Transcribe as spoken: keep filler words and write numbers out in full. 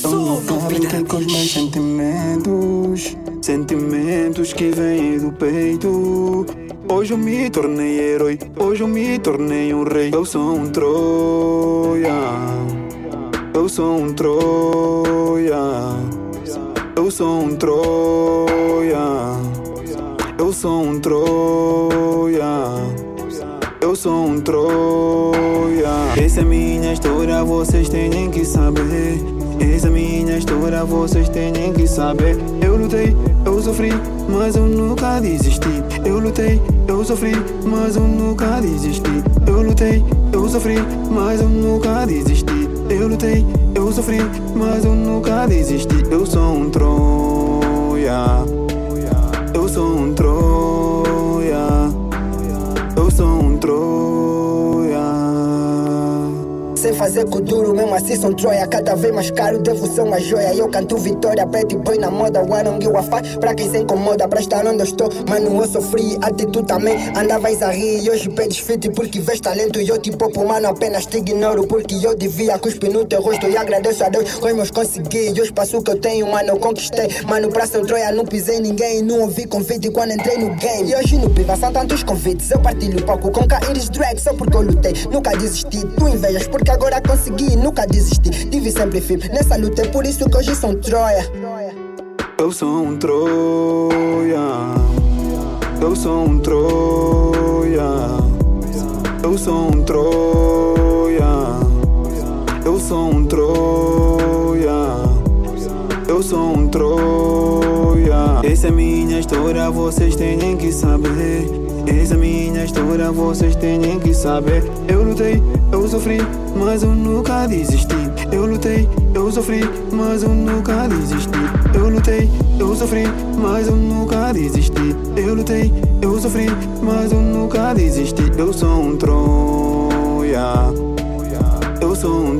não brinquei com os meus sentimentos, sentimentos que vêm do peito. Hoje eu me tornei herói, hoje eu me tornei um rei. Eu sou um Troia, eu sou um Troia, eu sou um Troia, eu sou um Troia, eu sou um Troia. Essa é minha história, vocês têm que saber. Essa é minha história, vocês têm que saber. Eu lutei, eu sofri, mas eu nunca desisti. Eu lutei, eu sofri, mas eu nunca desisti. Eu lutei, eu sofri, mas eu nunca desisti. Eu lutei, eu sofri, mas eu nunca desisti. Eu sou um Troia, eu sou um Troia, eu sou um Troia. Sem fazer com duro, mesmo assim são Troia. Cada vez mais caro, devo ser uma joia. Eu canto vitória, preto e boy na moda. I don't give a fuck, pra quem se incomoda. Pra estar onde eu estou, mano, eu sofri. Até tu também andavas a rir. E hoje pedes fit porque vês talento. E eu te popo, mano, apenas te ignoro. Porque eu devia cuspir no teu rosto. E agradeço a Deus, com os meus consegui. E os passos que eu tenho, mano, eu conquistei. Mano, pra ser Troia não pisei ninguém. Não ouvi convite quando entrei no game. E hoje no Piva são tantos convites. Eu partilho palco com Caíris Drag. Só porque eu lutei, nunca desisti. Tu invejas porque agora consegui, nunca desisti. Tive sempre firme nessa luta, é por isso que hoje sou um Troia. Eu sou um Troia, eu sou um Troia, eu sou um Troia, eu sou um Troia, eu sou um Troia. Essa é minha história, vocês têm que saber. Essa é minha história, vocês têm que saber. Eu lutei, eu sofri, mas eu nunca desisti. Eu lutei, eu sofri, mas eu nunca desisti. Eu lutei, eu sofri, mas eu nunca desisti. Eu lutei, eu sofri, mas eu nunca desisti. Eu sou um Troia, eu sou um